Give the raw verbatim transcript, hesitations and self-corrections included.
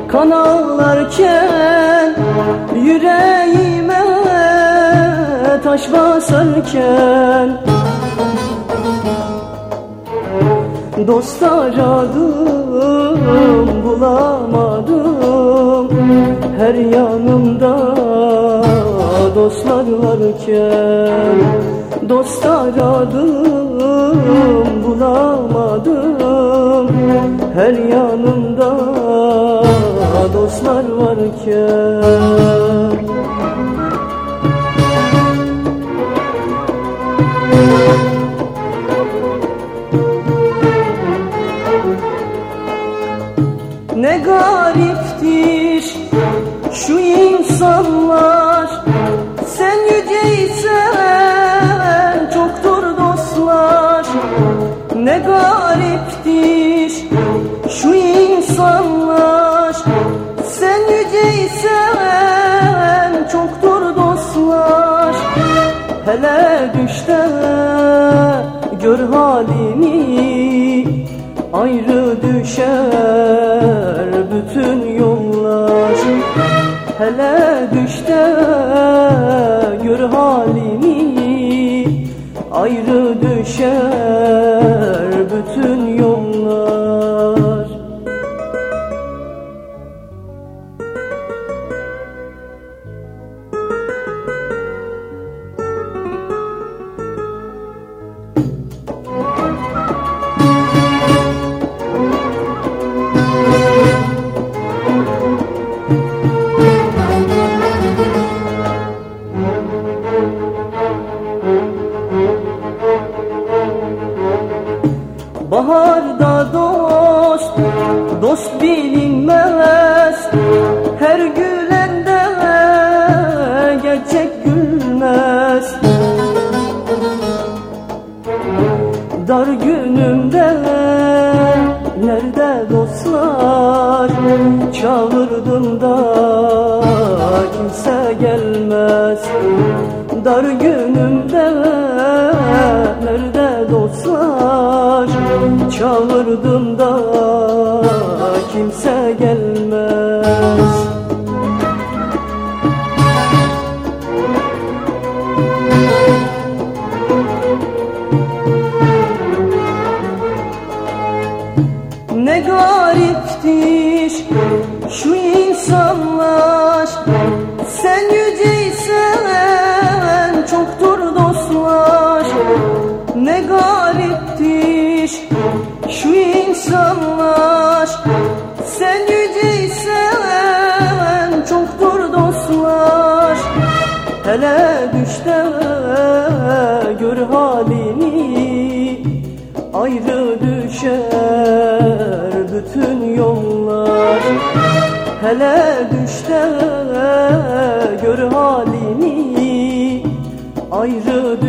kan ağlarken, yüreğime taş basarken, dost aradım bulamadım, her yanımda dostlar varken. Dost aradım bulamadım, her yanımda dostlar varken. Ne gariptir şu insanlar, sen yüceysen çoktur dostlar. Ne gariptir şu insanlar, sen yüceysen çoktur dostlar. Hele düşte gör halimi, ayrı düşer bütün yollar. Hele düşte gör halimi, ayrı düşer bütün yollar. Baharda dost, dost bilinmez, her gülende gerçek gülmez. Dar günümde nerede dostlar, çağırdım da kimse gelmez. Dar günümde nerede dostlar, çağırdım da kimse gelmez. Ne gariptir şu insanlar, sen yüceysen çoktur dostlar. Ne gariptir şu insanlar, sen yüceysen çoktur dostlar. Hele düşte gör halini, ayrı düşer bütün yollar. Hele düşte gör halini, ayrı